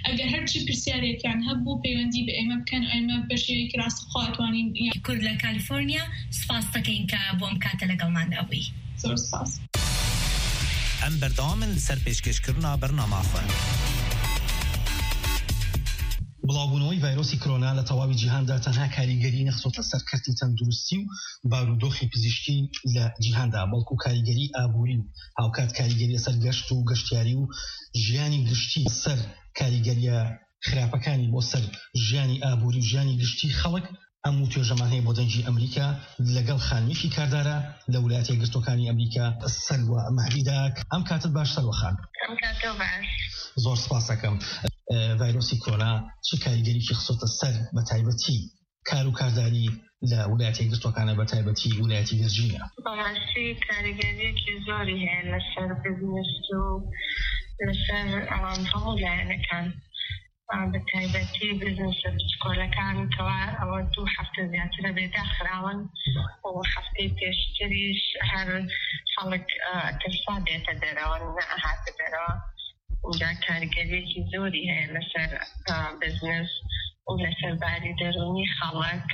ئەگەر هەرچی پرسیارێکیان هەبوو پەیوەندی بە ئێمە بکەن ئێمە بەشێوەیەکی ڕاستەخواتوانین کورد لە کالیفۆرنیا سپاس دەکەین کە بۆم کاتە لەگەڵماندا بووی. زۆر سپاس. ئەم بەردەوامن لەسەر پێشکەشکردنا بەرنامەخوا. بڵاوبوونەوەی ڤایرۆسی کۆرۆنا لە تەواوی جیهاندا تەنها کاریگەری نەخسۆتە سەرکەرتی تەندروستی و بارودۆخی پزیشکی لە جیهاندا، بەڵکو کاریگەری ئابووری و هاوکات کاریگەری سەر گەشت و گەشتیاری و ژیانی گشتی سەر کاریگەریە خراپەکانی بۆ سەر ژیانی ئابووری و ژیانی گشتی خەڵک. ئەم و توێژەمان هەیە بۆ دەنجی ئەمریکا لەگەڵ خانوێکی کاردارە لە وڵاتە یەکگرتووەکانی ئەمریکا سەلوە مەهدیداک. ئەم کاتت باش سەلوە خان. ئەم کاتە باش. زۆر سپاس دەکەم. ڤایرۆسی کۆرۆنا چه کاریگەریکی خستۆتە سەر بە تایبەتی کار و کارداری لە وڵاتە یەکگرتووەکانە بە تایبەتی وڵایەتی ڤیرجینیا؟ بەڕاستی کاریگەریەکی زۆری هەیە لەسەر بزنس و لەسەر هەموو لایەنەکان، بە تایبەتی بزنسە بچکۆلەکان کەوا ئەوە 2 هەفتە زیاترە بێداخراون و هەفتەی پێشتریش هەر خەڵک ترسا بێتە دەرەوە نەهاتە دەرەوە. اینجا کاریگەریەکی زۆری هەیە لەسەر بزنس و لەسەر باری دەرونی خەڵک.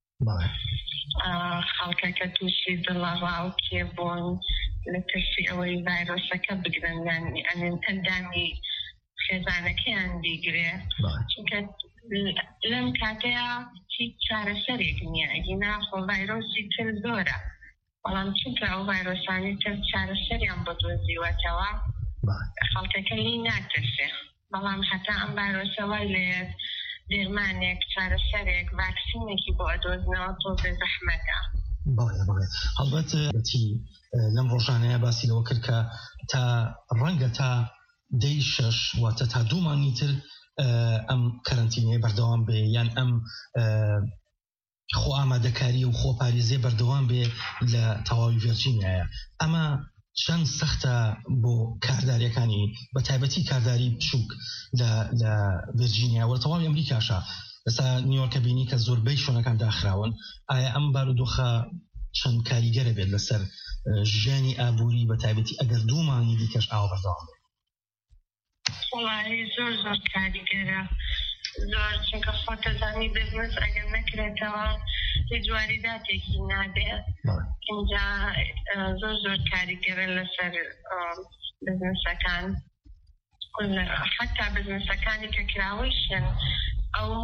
خەڵکەکە تووشی دڵەڕاو کێبوون لە ترسی ئەوەی ڤایرۆسەکە بگرن، یانی ئەندامی خێزانەکەیان بیگرێ، چونکە لەم کاتەیە هیچ چارەسەرێک نییە. ئەگینا خۆ ڤایرۆسی تر زۆرە، بەڵام چونکە ئەو ڤایرۆسانی تر چارەسەریان بۆ دۆزیوەتەوە خەڵکەکە لی ناترسێ. بەڵام هەتا ئەم ڤایرۆسەوەی لێت دێرمانێک چارەسەرێک ڤاکسینێکی بۆ ئەدۆزنەوە تۆ بە زەحمەتە. هەڵبەت لەم ڕۆژانەیە باسی لەوە کرد کە تا ڕەنگە تا 6 واتە تا 2 مانگی تر ئەم کەرەنتینەیە بەردەوام بێ، یان ئەم خۆ ئامادەکاری و خۆپارێزیە بەردەوام بێ لە تەواوی ڤیرجینیایە. ئەمە چەند سەختە بۆ کارداریەکانی بە تایبەتی کارداری بچووک لە ڤیرجینیا و تەواوی ئەمریکاشە؟ ئێستا نیویۆرکە بینی کە زۆربەی شوێنەکان داخراون. ئایا ئەم بارودۆخە چەند کاریگەرە بێت لەسەر ژیانی ئابووری بە تایبەتی ئەگەر 2 مانگی دیکەش ئاوا بەردەوام بێت؟ وڵاهی زۆر کاریگەرە، زۆر، چونکە خۆتەزانی بزنس ئەگەر نەکرێتەوە هیچ واریداتێکی نابێت. اینجا زۆر کاریگەرە لەسەر بزنسەکان، حتا بزنسەکانی کە کراوەیشن ئەو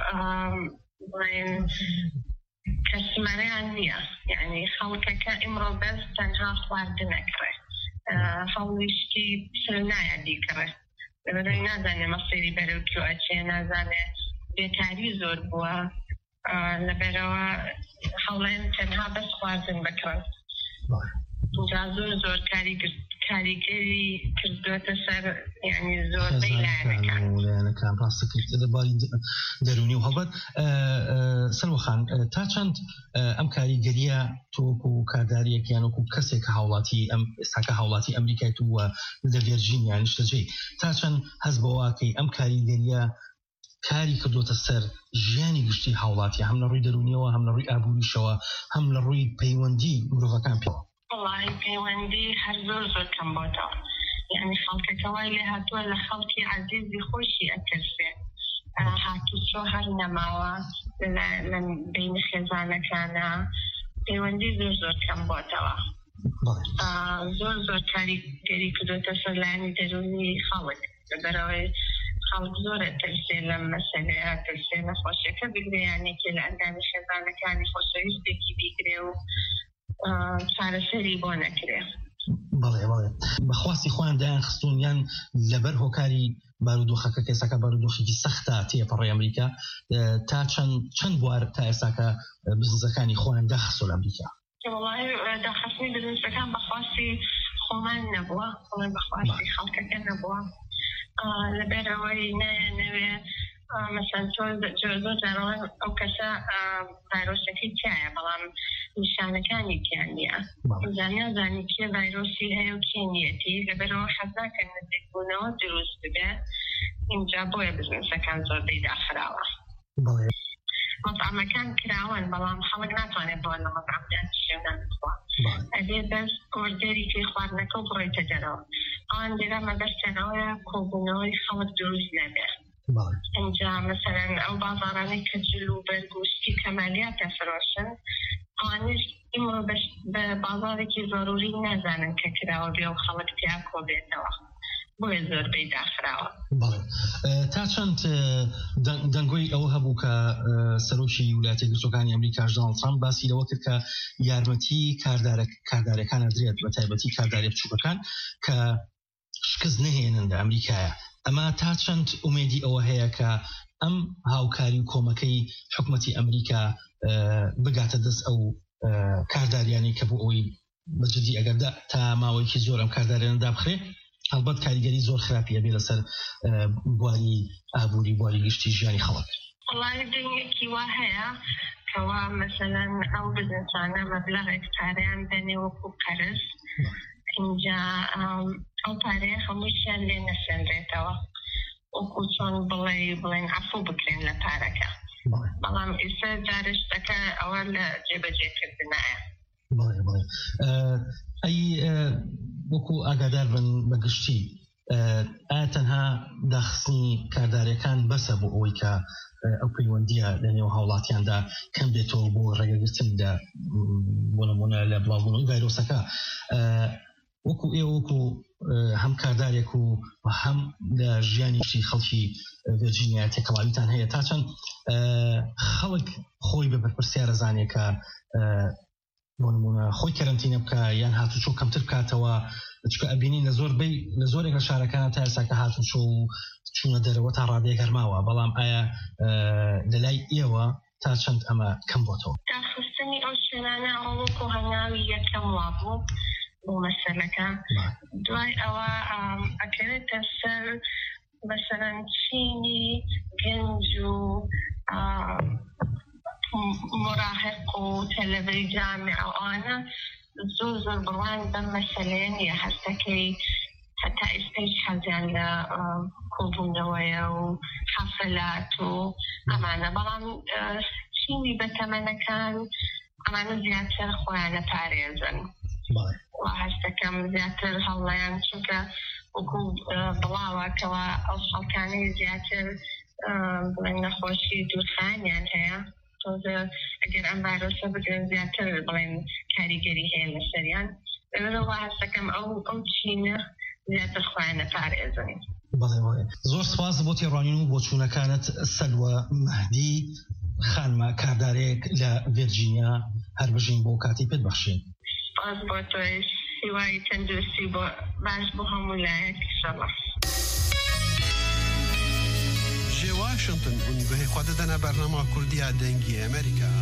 کەسمەریان نییە، یعنی خەڵکەکە ئیمڕۆ بەس تەنها خواردنەکڕێت، هەڵویشتی سر نایە دیکڕێت، لەبەرەوەی نازانێ مەسیری بەرەو کێوەچێ، نازانێ بێکاری زۆر بووە، لەبەرەوە هەڵێن تەنها بەس خواردن بکڕن. اینجا زۆر کاریگەری کردوێتە سەر یعنی زۆر لایەنەکان ڕاستەکرد لەباری دەرونی و هەڵبەت. سەلوەخان، تا چەند ئەم کاریگەریە تۆکو و کارداریەکیان وەکو کەسێک هاوڵاتی ئێستاکە هاوڵاتی ئەمریکای تووە لە ڤیرجینیا نیشتەجێ، تا چەند هەست بەواکەی ئەم کاریگەریە کاری کردوتە سەر ژیانی گشتی هاوڵاتی، هەم لە ڕووی دەرونیەوە هەم لە ڕووی ئابووریشەوە هەم لە ڕووی پەیوەندی مرۆڤەکان پێوە؟ وڵی پەیوەندی هەر زۆر کەم بۆتەوە، یعنی خەڵکەکەوای لێ هاتووە لە خەڵکی عەزیزی خۆشی ئەترسێ، هاتوچۆ هەر نەماوە لە بین خێزانەکانە، پەیوەندی زۆر کەم بۆتەوە. زۆر کاریگەری کردوتە سەر لایەنی دەرونی خەڵک، لەبەرەوەی خەڵک زۆرە ترسێ لەم مەسەلەیە، ترسێ نەخۆشیەکە بگرێ، یانێکی لە ئەندامی خێزانەکانی خۆشەویستێکی بیگرێ و چارەسەری بۆ نەکرێ. بەڵێ بەخواستی خۆیان دایان خستون، یان لەبەر هۆکاری بارودۆخەکە کە ئێستاکە بارودۆخێکی سەختە تێپەڕی ئەمریکا، تا چەند بوار تا ئێستاکە بزنسەکانی خۆیان داخستۆ لە ئەمریکا؟ وڵی داخستنی بزنسەکان بەخواستی خۆمان نەبووە، بەخواستی خەڵکەکە نەبووە، لەبەرەوەی نەوێ مثلا زۆر جارەوە ئەو کەسە ڤایرۆسەکەی تایە بەڵام نیشانەکانی تیان نییە، نازانی کێ ڤایرۆسی هەیە و کێ نیەتی، لەبەرەوە حەزاکە نزیکبوونەوە دروست ببێت. اینجا بۆیە بزنسەکان زۆربەی داخراوە. مەطعەمەکان کراون بەڵام خەڵک ناتوانێت بۆ لە مەطعەمدان شێوان بخوا، ئەبێ بەس ئۆردەری پێی خواردنەکە و بڕۆیتە دەرەوە. ئەوان دێرا مەبەستەوەیە کۆبوونەوەی خەڵک دروست نەبێت، اینجا مثلا ئەو بازارانەی کە جلو بەرگوشتی کەمالیات دەفرۆشن ئەوانش ئیمڕۆ بە بازارێکی ضروری نازانن کە کراوە بێ و خەڵک تیا کۆبێتەوە بۆیە زۆربەی داخراوە. تا چەند دەنگۆی ئەوە هەبوو کە سەرۆکی ویلایەتە یەکگرتووەکانی ئەمریکا دۆناڵد ترامپ باسی لەوە کرد کە یارمەتی کاردارەکان ئەدرێت بە تایبەتی کارداری بچووکەکان کە شکست نهێنن لە ئەمریکایە. ئەمە تا چەند ئومێدی ئەوە هەیە کە ئەم هاوکاری و کۆمەکەی حکومەتی ئەمریکا بگاتە دەست ئەو کارداریانی کە بۆ ئەوەی بەجددی ئەگەر تا ماوەیەکی زۆر ئەم کارداریانەدا بخرێ هەڵبەت کاریگەری زۆر خراپیە بێ لەسەر بواری ئابووری بواری گشتی ژیانی خەڵک. وڵای دنیەکی وا هەیە کەوا مەسەلەن ئەو بزنسانە مەبلەغێک پارەیان دەنێ وەکو قەرز اینجا ئەو پارەیە هەمووشیان لێ نەسێنرێتەوە وەکو چۆن بڵێن عەفو بکرێن لە پارەکە. بەڵام ئێستا جارش دەکە ئەوە لە جێبەجێکردنایە. ئەی وەکو ئاگادار بن بەگشتی ئایا تەنها داخستنی کارداریەکان بەسە بۆ ئەوەی کە ئەو پەیوەندیە لە نێو هاوڵاتیاندا کەم بێتەوە بۆ ڕێگەگرتن بۆ نمونە لە بڵاوبوونەوەی ڤایرۆسەکە وەکو ئێوە وەکو هەم کاردارێک و هەم لە ژیانیشتی خەڵکی ڤێرجینیا تێکەڵاویتان هەیە تا چەند خەڵک خۆی بە بەرپرسیارە زانێ کە بۆ نمونە خۆی کەرەنتینە بکە یان هاتوچۆ کەمتر بکاتەوە چکە ئەبینین لە زۆرێک لە شارەکانە تا ئێستا کە هاتوچۆ و چوونە دەرەوە تا ڕادەیەک هەرماوە بەڵام ئایا لە لای ئێوە تا چەند ئەمە کەم بۆتەوە؟ داخستنی ئەو شوێنانە ئەوەکو هەنگاوی یەکەم وابوو بۆ مەسەلەکە دوای ئەوە ئەکەوێتە سەر مەسەلەن چینی گەنج و مراهق و تەلەڤەی جامع ئەوانە زۆر بڕوان بەم مەسەلەیە نیە هەستەکەی هەتا ئێستاش حەزیان لە کۆبوونەوەیە و حەفەلات و ئەمانە بەڵام چینی بەتەمەنەکان ئەمانە زیاتر خۆیانە پارێزن و هەستەکەم زیاتر هەڵەیان چونکە وەکو بڵاوەکەوە ئەو خەڵکانەی زیاتر بڵێن نەخۆشی دوورخانیان هەیە تۆزە ئەگەر ئەم ڤایرۆسە بگرن زیاتر بڵێن کاریگەری هەیە لە سەریان لەوە هەستەکەم ئەو چینە زیاتر خۆیانە پارێزن. زۆر سپاس بۆ تێڕوانین و بۆ چوونەکانت سەلوە مەهدی خانمە کاردارێک لە ڤێرجینیا هەربژین بۆ کاتی پێت بەخشین. سپاس بۆ تۆش هیوای تەندروستی بۆ باش بۆ هەموو لایەک ئینشاءڵڵا. جێ واشنگتن گوهی خوا دەدەنە بەرنامە کوردیە دەنگی ئەمریکا.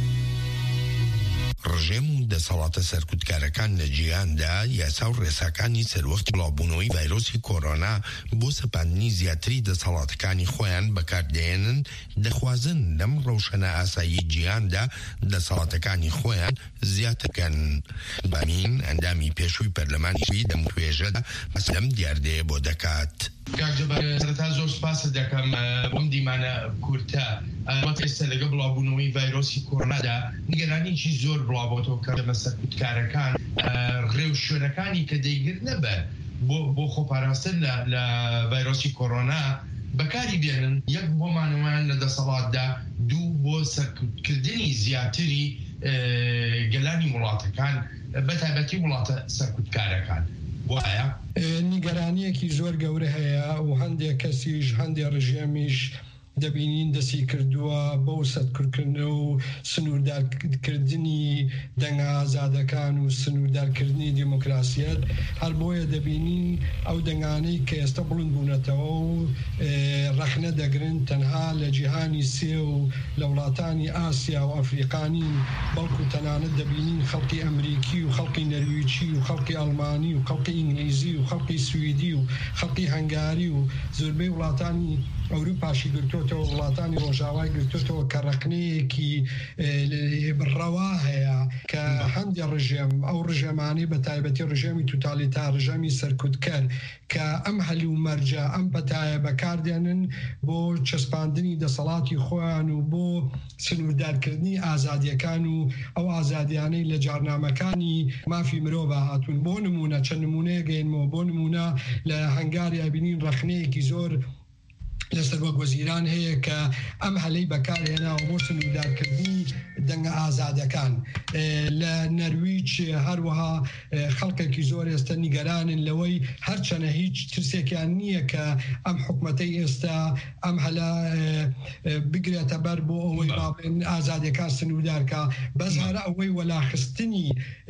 ڕژێم و دەسەڵاتە سەرکوتکارەکان لە جیهاندا یاسا و ڕێساکانی سەروەختی بڵاوبوونەوەی ڤایرۆسی کۆرۆنا بۆ سەپاندنی زیاتری دەسەڵاتەکانی خۆیان بەکاردێنن دەخوازن لەم ڕەوشەنە ئاسایی جیهاندا دەسەڵاتەکانی خۆیان زیاترکەن. بامین ئەندامی پێشووی پەرلەمانی دەموێژەدا مەسلەم دیاردەیە بۆ دەکات. سەرەتا زۆر سپاس دەکەم بۆم دیمانە کورتە ئێستا لەگە بڵاوبوونەوەی ڤایرۆسی کۆرۆنادا نیگەرانیی زۆر بڵاوبۆتەوە کە لە سەرکوتکارەکان ڕێو شوێنەکانی کە دەیگرت نەبە بۆ خۆپاراستن لە ڤایرۆسی کۆرۆنا بەکاری بێنن یەک بۆ مانەوەیان لە دەسەڵاتدا دوو بۆ سەرکوتکردنی زیاتری گەلانی وڵاتەکان بەتایبەتی وڵاتە سەرکوتکارەکان. نیگەرانیەکی زۆر گەورە هەیە و هەندێک کەسیش هەندێک ڕژێمیش دەبینین دەستی کردووە بەو سەرکوتکردن و سنووردارکردنی دەنگە ئازادەکان و سنووردارکردنی دیموکراسیەت هەر بۆیە دەبینین ئەو دەنگانەی کە ئێستا بڵند بوونەتەوە و ڕەخنە دەگرن تەنها لە جیهانی سێ و لە وڵاتانی ئاسیا و ئەفریقانی بەڵکو تەنانەت دەبینین خەڵکی ئەمریکی و خەڵکی نەرویجی و خەڵکی ئەڵمانی و خەڵکی ئینگلیزی و خەڵکی سویدی و خەڵکی هەنگاری و زۆربەی وڵاتانی ئەوروپاشی گرتوتەوە وڵاتانی ڕۆژاوای گرتوتەوە کە ڕەکنەیەکی ڕەوا هەیە کە هەندێک ڕژێم ئەو ڕژێمانی بە تایبەتی ڕژێمی توتالیتا ڕژێمی سەرکوتکەر کە ئەم هەلی و مەرجە ئەم بەتایە بەکاردێنن بۆ چەسپاندنی دەسەڵاتی خۆیان و بۆ سنووردارکردنی ئازادیەکان و ئەو ئازادیانەی لە جارنامەکانی مافی مرۆڤ هاتوون. بۆ نمونە چەند نمونەیە گەینەوە بۆ نمونە لە هەنگاری ئەبینین ڕەخنەیەکی زۆر لەسەر وەک وەزیران هەیە کە ئەم هەلەی بەکارهێناوە بۆ سنوردارکردنی دەنگە ئازادەکان. لە نەرویج هەروەها خەڵکێکی زۆر ئێستا نیگەرانن لەوەی هەرچەنە هیچ ترسێکیان نییە کە ئەم حکومەتەی ئێستا ئەم هەلا بگرێتە بەر بۆ ئەوەی بابێن ئازادەکان سنوردارکە، بەس هەر ئەوەی وەلاخستنی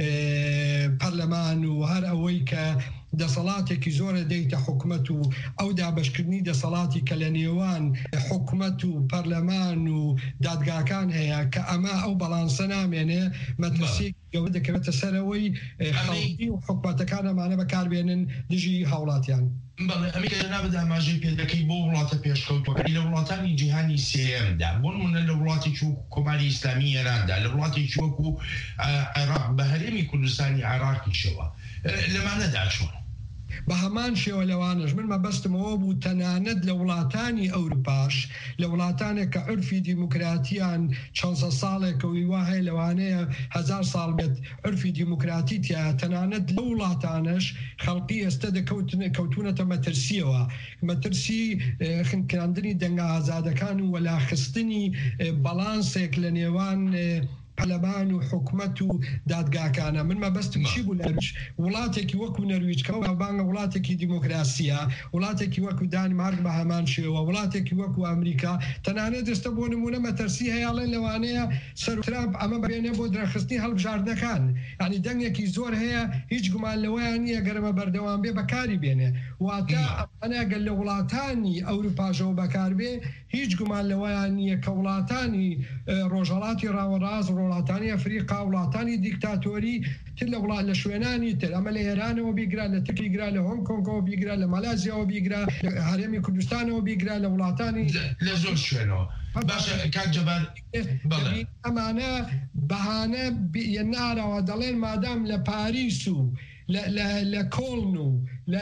پەرلەمان و هەر ئەوەی کە دەسەڵاتێکی زۆرە دەیتە حکومەت و ئەو دابشکردنی دەسەڵاتی کە لە نێوان حکومەت و پەرلەمان و دادگاکان هەیە کە ئەمە ئەو بەڵانسە نامێنێ مەترسی گەورە دەکەوێتە سەرەوەی خەڵکی و حکومەتەکان ئەمانە بەکاربێنن دژی هاوڵاتیان. ئەمریکا نابێت ئاماژەی پێدەکەی بۆ وڵاتە پێشکەوتوەکانی لە وڵاتانی جیهانی سێمدا، بۆ نمونە لە وڵاتێکی وەکو کۆماری ئیسلامی ئێراندا، لە وڵاتێکی وەکو عێراق، بە هەرێمی کوردستانی عێراقیشەوە لەمانەدا چۆن؟ بە هەمان شێوە لەوانش من مەبەستمەوە بوو تەنانەت لە وڵاتانی ئەوروپاش، لە وڵاتانێک کە عرفی دیموکراتیان چەندسە ساڵێکەوەی وا هەیە لەوانەیە 1000 ساڵ بێت عرفی دیموکراتی تیا، تەنانەت لە وڵاتانش خەڵکی ئێستا کەوتونەتە مەترسیەوە، مەترسی خنکاندنی دەنگە ئازادەکان و وەلاخستنی بەڵانسێک لە نێوان پەرلەمان و حکومەت و دادگاکانە. من مەبەستم چی بوو لەرویج؟ وڵاتێکی وەکو نەرویجکەوە بانگە وڵاتێکی دیموکراسیە، وڵاتێکی وەکو دانمارک بە هەمان شێوە، وڵاتێکی وەکو ئەمریکا تەنانەت ئێستا بۆ نمونە مەترسی هەیەڵێن لەوانەیە سەر ترامپ ئەمە بێنێ بۆ درەخستنی هەڵبژاردنەکان، یعنی دەنگێکی زۆر هەیە هیچ گومان لەوەیان نییە گەرمە بەردەوام بێ بەکاری بێنێ، واتە ئەمانە گەل لە وڵاتانی ئەوروپاشەوە بەکاربێ هیچ گومان لەوەیان نییە کە وڵاتانی ڕۆژهەڵاتی ڕاوەڕاست، وڵاتانی ئەفریقا، وڵاتانی دیکتاتۆری تر لە وڵات لە شوێنانی تر، ئەمە لە ئێرانەوە بیگرا، لە ترکی بیگرا، لە هۆنگ کۆنگەوە بیگرا، لە مالازیاوە بیگرا، لە هەرێمی کوردستانەوە بیگرا، لە وڵاتانی لە زۆر شوێنەوە. باشە کاک جەبار ئەمانە بەهانە ناراوە دەڵێن مادام لە پاریس و لە کۆڵن و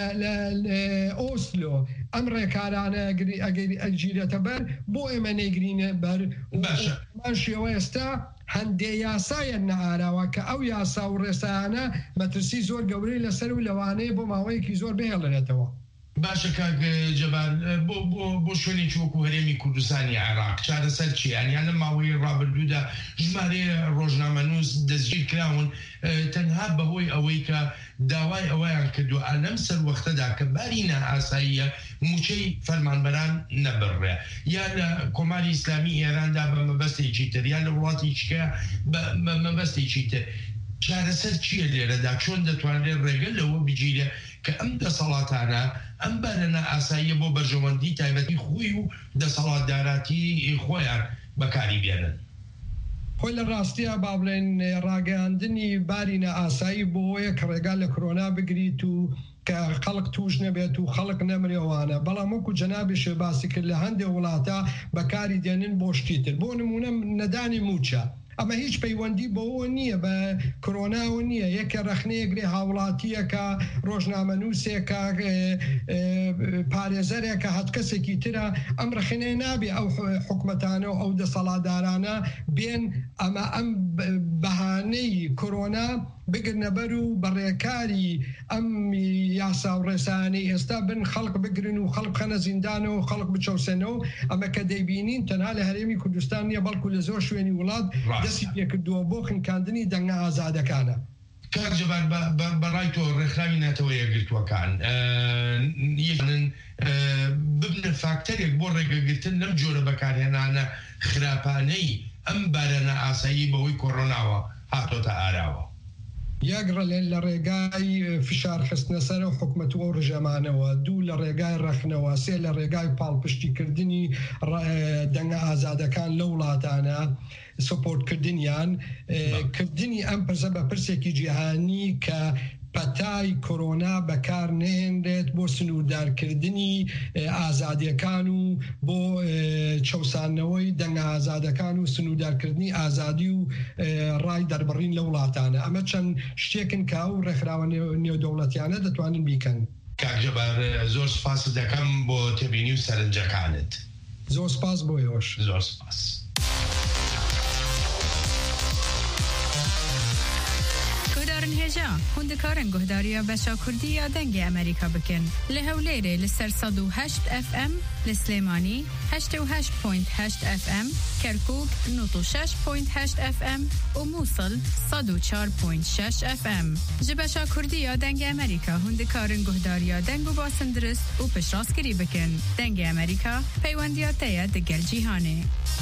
لە ئۆسلۆ ئەم ڕێکارانە ئەگیرێتە بەر بۆ ئێمە نەیگرینە بەر. مان شێوە ئێستا هەندێ یاسایە نەئاراوە کە ئەو یاسا و ڕێسایانە مەترسی زۆر گەورەی لەسەر و لەوانەیە بۆ ماوەیەکی زۆر بهێڵێتەوە. باشە کاک جەبار بۆ شوێنێکی وەکو هەرێمی کوردستانی عێراق چارەسەر چی؟ یانیان لە ماوەی ڕابردوودا ژمارە ڕۆژنامەنووس دەستگیر کراون تەنها بەهۆی ئەوەی کە داوای ئەوەیان کردو لەم سەر وەختەدا کە باری نائاساییە موچەی فەرمانبەران نەبڕێ، یا لە کۆماری ئیسلامی ئێراندا بە مەبەستێکی تر، یا لە وڵاتێکیکە بە مەبەستێکی تر. چارەسەر چییە لێرەدا؟ چۆن دەتوانرێت ڕێگە لەوە بگیرێ کە ئەم دەسەڵاتانە ئەم بارەنە ئاساییە بۆ بەرژەوەندی تایبەتی خۆی و دەسەڵاتداراتی خۆیان بەکاری بێنن؟ خۆی لە ڕاستیە با بڵێن ڕاگەاندنی بارینە ئاسایی بۆیە کە ڕێگا لە کۆرۆنا بگریت و کە خەڵک توش نەبێت و خەڵک نەمرێوانە، بەڵام وەکو جەنابی شێباسی کرد لە هەندێک وڵاتە بەکاری دێنن بۆ شتی تر، بۆ نمونە نەدانی موچە. ئەمە هیچ پەیوەندی بەوە نییە، بە کۆرۆناوە نییە، یەکە ڕەخنەیەکرێ هاوڵاتیەکە، ڕۆژنامەنووسێکە، پارێزەرێکە، هەت کەسێکی ترە، ئەم ڕەخنەیە نابێ ئەو حکومەتانە و ئەو دەسەڵاتدارانە بێن ئەمە ئەم بەهانەی کۆرۆنا بگرنە بەر و بەڕێکاری ئەم یاسا و ڕێسانەی ئێستا بن خەڵک بگرن و خەڵک خەنە زیندانەوە و خەڵک بچەوسێنەوە. ئەمە کە دەیبینین تەنها لە هەرێمی کوردستان نیە بەڵکو لە زۆر شوێنی وڵات دەستی پێکردووە بۆ خنکاندنی دەنگە ئازادەکانە. کاک جەبار بەڕای تۆ ڕێکخراوی ناتەوە یەکگرتووەکان یەکن ببنە فاکتەرێک بۆ ڕێگەگرتن لەم جۆرە بەکارهێنانە خراپانەی ئەم بارەنە ئاسایی بەوەی کۆڕۆناوە هاتۆتە ئاراوە؟ یەک لە ڕێگای فشار خستنە سەر و حکومەت و ڕژەمانەوە، دوو لە ڕێگای ڕەخنەوە، سێ لە ڕێگای پاڵپشتیکردنی دەنگە ئازادەکان لە وڵاتانە، سپۆرتکردنیان، کردنی ئەم پرسە بە پرسێکی جیهانی کە پەتای کۆرۆنا بەکار نێنرێت بۆ سنووردارکردنی ئازادیەکان و بۆ چەوسانەوەی دەنگە ئازادەکان و سنووردارکردنی ئازادی و ڕای دەربڕین لە وڵاتانە. ئەمە چەند شتێکن کە و ڕێکخراوە نێودەوڵەتیانە دەتوانن بیکەن. کاک جەبار زۆر سپاس دەکەم بۆ تێبینی و سەرنجەکانت. زۆر سپاس بۆیەوەش. زۆر سپاس. گۆدارن هێژە هوندکارن گوهداریە بەشا کوردی دەنگی ئەمریکا بکن لە هەولێرێ لەسەر 108 FM لە سلێمانی 88.8 FM کەرکوک 96.8 FM و مووسڵ 104.6 FM ji beşa Kurdiya dengê Amerîka hûndikarin guhdariya deng û basindiriст û piştrast bikin. Dengê Amerîka peywendiya te ye di gel cîhanê.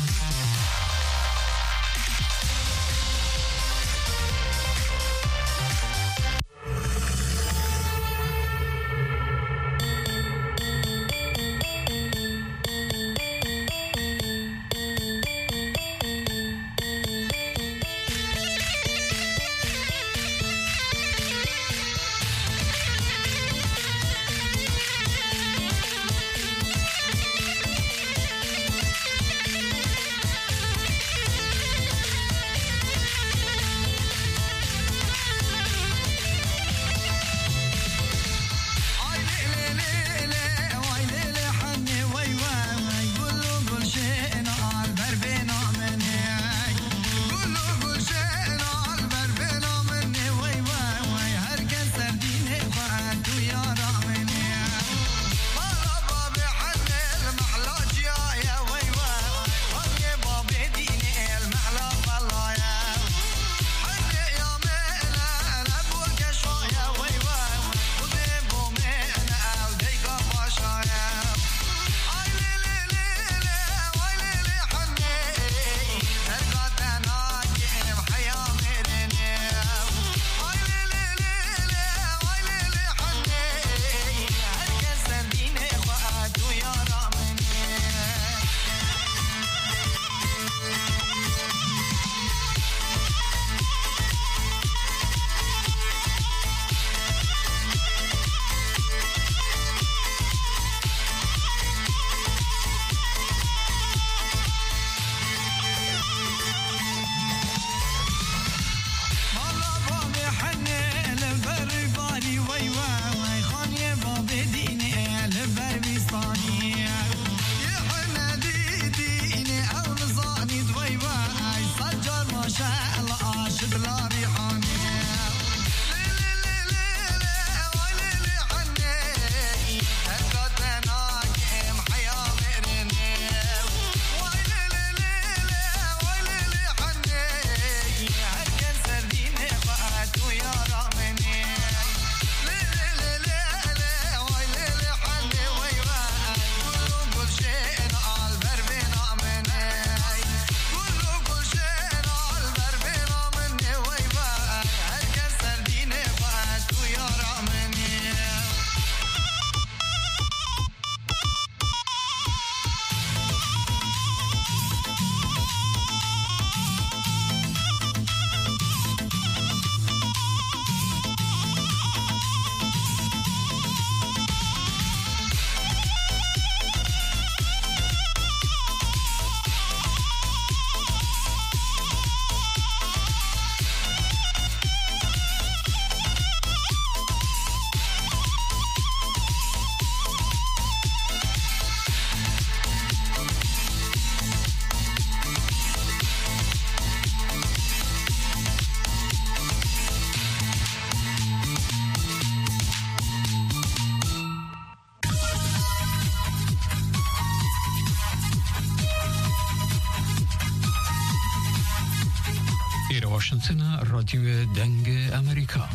واشنطن رادیو دنگ امریکا.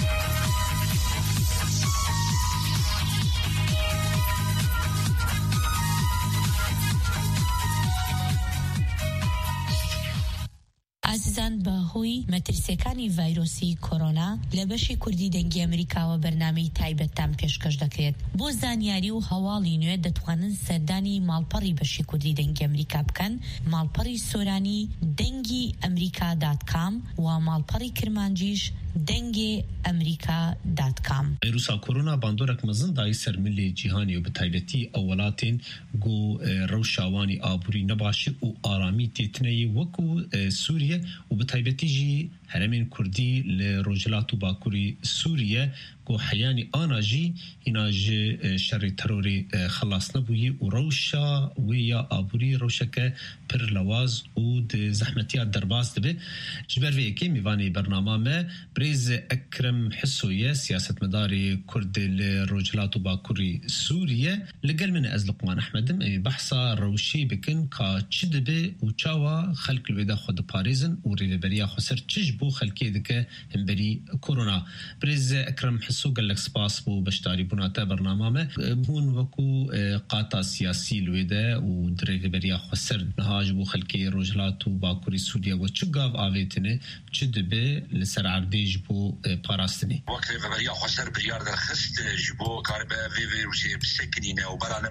عزیزان بەهۆی مەترسیەکانی ڤایرۆسی کۆرۆنا لە بەشی کوردی دەنگی ئەمریکاوە بەرنامەی تایبەتتان پێشکەش دەکرێت. بۆ زانیاری و هەواڵی نوێ دەتوانن سەردانی ماڵپەڕی بەشی کوردی دەنگی ئەمریکا بکەن، ماڵپەڕی سۆرانی دەنگی ئەمریکا.com و ماڵپەڕی کرمانجیش دەنگی ئەمریکا.com. ڤایرۆسا کۆرۆنا باندۆرێک مەزن دای سەر ملێ جیهانی و بەتایبەتی ئەو وڵاتên گۆ ڕەوشاوانی ئابووری نەباشی و ئارامی تێتنەیە وەکو سووریە و بەتایبەتیژی هەرێمên کوردی لە ڕۆژهەڵات و باکووری سووریە کو حیانی آناجی ایناج شر تروری خلاص نبوی و روشا ویا آبوری روشا که پر لواز و زحمتیات درباز دبه جبر وی که میوانی برنامه ما بریز اکرم حسویه سیاست مداری کرد لروجلات و باکوری سوریه لقل من از لقمان احمدم بحثا روشی بکن که چی دبه و چاوا خلق الویدا خود پاریزن و ریلبریا خسر چش بو خلقی دکه هم بری کورونا بریز اکرم حسو قلق سپاس بو بشتاری بناتا برنامه ما بون وکو قاطع سیاسی الویدا و ریلبریا خسر نهاج بو خلقی روجلات و باکوری سوریه و چگاو آویتنه چی دبه لسر عردیج بو پاراستنی وقت ریلبریا خسر بریار در خست جبو کاربه وی روشی بسکنینه و برانا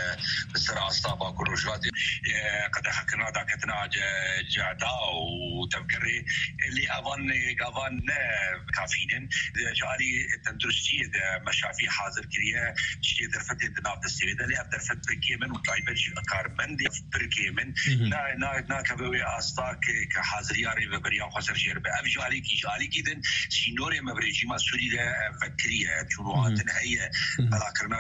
بسر آستا باکور روجلات قد حكنا داكتنا جعدا وتفكري اللي أظن كافيين جاري التندرستي مشافي حاضر كريه شيء درفت الدناب السويدة اللي أبدرفت بركيمن وطيبة كارمن دي بركيمن نا كبوي أستاك كحاضرياري وبريان خسر شربة أبجاري كيدن سينوري مبريجي ما سوريا فكرية جنوعاتن هي بلا كرنا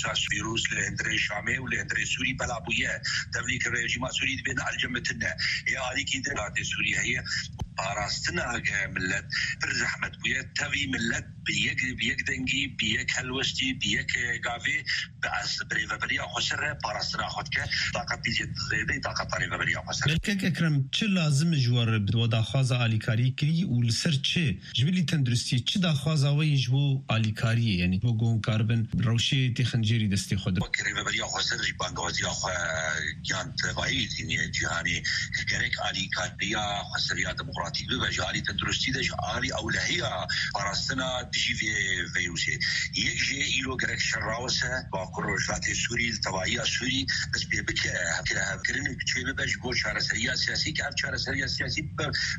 فيروس لإندري شامي ولإندري سوري بلا بويا تبليك الرجيم سوري بين الجمتنا يا علي كده لا سوريا هي باراستنا ملت برزحمت بويا تبي ملت بيك دنجي بيك هلوستي بيك قافي بس بريفا خسر باراستنا خدك طاقة تيجي زيادة طاقة طريفا بريا خسر لكن أكرم چه لازم جوار بدودا خازا آلیکاری کری و لسر چه جبلی تندرستی چه دا خازا ویجبو آلیکاری يعني بوگون کاربن روشی تخنجری دستی خود بريفا بريا خسر جبان دوازی آخوا جان تبعید يعني جهانی كريك آلیکاریا خسریا دموکراتی بجاری تندرستی ده جاری اولهیا باراستنا دجی فيروسي يجي إلو جرك شراوسه باكر روجلات سوري التبعية سوري بس بيبك كرين شيء بيجبو شارع سريع سياسي كأب شارع سريع سياسي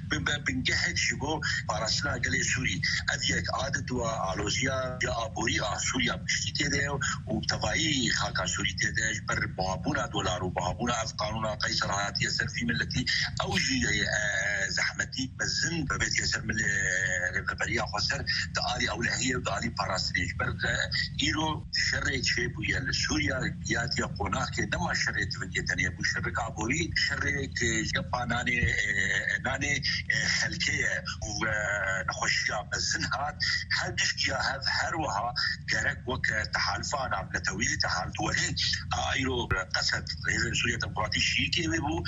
بنجهد جبو باراستنا قلي سوري أذيك عادة وعلوزيا يا أبوري سوريا بشتي ده وتبعي خاكا سوري ده بر بابونا دولار وبابونا أفقانونا قيصر هاتي يسر في ملتي أوجي زحمتي بزن ببيت يسر من الريبريا خسر دعالي أولهية ودعالي باراستريج برد إيرو شريت شيء بويا سوريا ياتي قناة كنما شريت فنجتني أبو شرك عبوري شريت جبا ناني خلكية ونخشيا بزن هات هل تشكيا هذا هروها جرك وك تحالفان عم نتويل تحالف ولي إيرو قصد سوريا ديمقراطية شيكي بيبو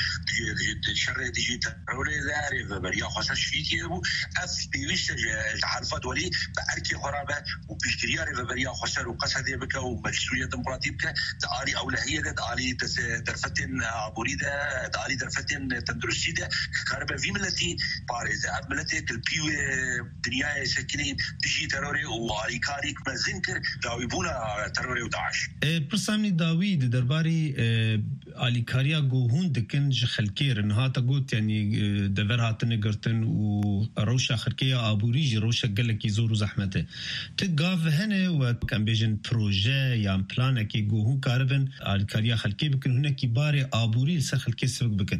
شريت جي ترولي ذاري بريا خسر شيكي بيبو أف بيويست تحالفات ولي بأركي خرابة وبيشترياري بريا خسر وقصد بك ومجلسوريا ديمقراطية بك دعالي أولهية دعالي درفتن عبوريدة دعالي درفتن تندرسيدة كاربة في ملتي باريزة أب ملتي البيو دنيا سكنين تجي تروري وعلي كاريك مزنكر داويبونا تروري وداعش برسامي داويد درباري علي كاريا جوهون دكن جخلكير نهاتا قوت يعني دفرها نقرتن وروشا خركية أبوريجي روشا قلك يزوروا زحمته تقاف هنا وكان بيجن بروجي يام بلانا كي جوهون كاربن الكاريا خلكي بكن هنا كباري أبوري لسر خلكي سبق بكن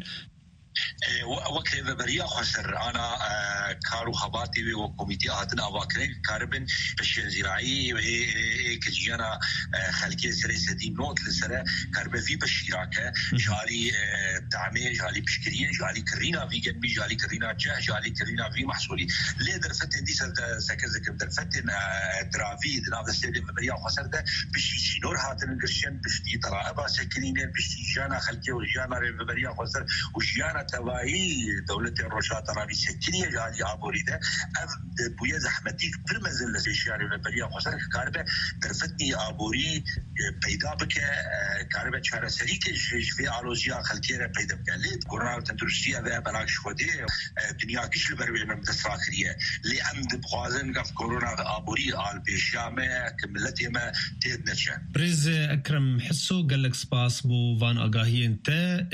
وقت بريا خسر أنا كارو خباتي وكوميتي أهتنا واكرين كاربن بشين زراعي كجيانا خلقية سري سدين نوت لسرة كاربن في بشيراكة جالي دعمي جالي بشكرية جالي كرينا في جنبي جالي كرينا جه جالي كرينا في محصولي ليه درفتن دي سكزك درفتن درافي دناب السيدي بريا خسر ده بشي نور هاتن قرشين بشتي طرائبا سكرينين بشتي جانا خلقية وجانا بريا خسر وجانا تبعي دولة الروشات رابي سكينية جالي عبوريدة بويا زحمتي في المنزل لسيشاري ولبريا خسر كاربة درفتني عبوري بيدا بك كاربة شارع سريك في عروزيا خلقيرة بيدا بك ليت قرار تندرسية ذا بلاك شودي دنيا كش لبروي من مدسراكرية لأمد بخوازن قف كورونا عبوري آل بيشامة كملتي ما تيدنشا بريز أكرم حسو قالك سباس بو فان أقاهي انت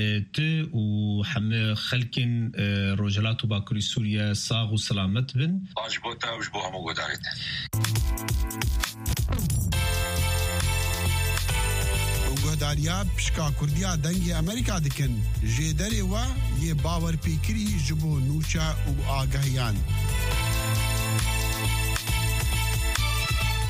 وحمي خلكن روجلات وباكوري سوريا صاغ وسلامت بن واجبوتا وجبوها موجود عليك وگهداریا پشکا کردیا دنگ امریکا دکن جدری و یه باور پیکری جبو نوچا و آگاهیان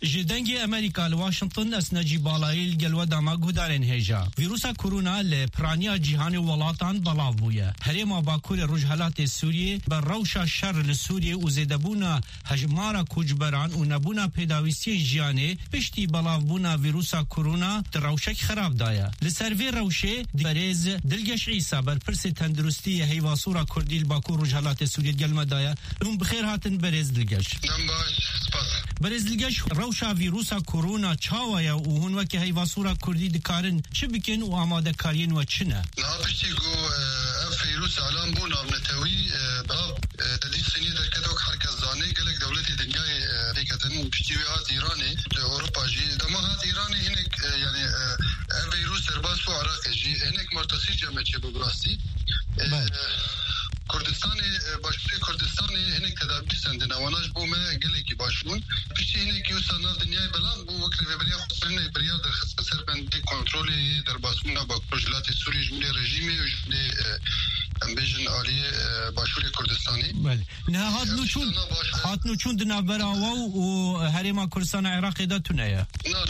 جدنگی امریکا لواشنطن اسنجی بالایل گلو دما گودارن هجا ویروسا کرونا لپرانیا جهان ولاتان بلاو بویا هرما باکور رجحلات سوریه بر روشا شر لسوریه و زدبونا هجمارا کوجبران و نبونا پیداویسی جیانه پشتی بلاو بونا ویروسا کرونا دروشک خراب دایا لسروی روشه برز دلگش عیسی بر پرس تندرستی هیواسورا کردیل باکور رجحلات سوریه گلم دایا اون بخیر هاتن برز دلگش برز دلگش روشا ویروسا کرونا چاوایا و هون وکی هیواسورا کردی دکارن چه بکن و آماده کارین و چنه نابشتی گو فیروس علام بونا نتوی باب تدیس سنی در کدوک هرکس زانه گلک دولت دنیای ریکتن پشتیویات ایرانی اوروپا جی دماغات ایرانی هنک یعنی فیروس در باس و عراق جی هنک مرتسی جمعه چه ببراستی کردستان باشوری کردستان هنک تدابیر سندن اواناش بو ما گلکی باشون پشتی هنک یوسا ناف دنیای بلان بو وکر وبریا خسرین بریار در خصوص سربند کنترولی در باسمونا با پروژلات سوری جمله رژیمی و جمله امبیجن آلی باشوری کردستانی بله نه هات نوچون دنابراوا و هریما کردستان عراقی دا تونه نه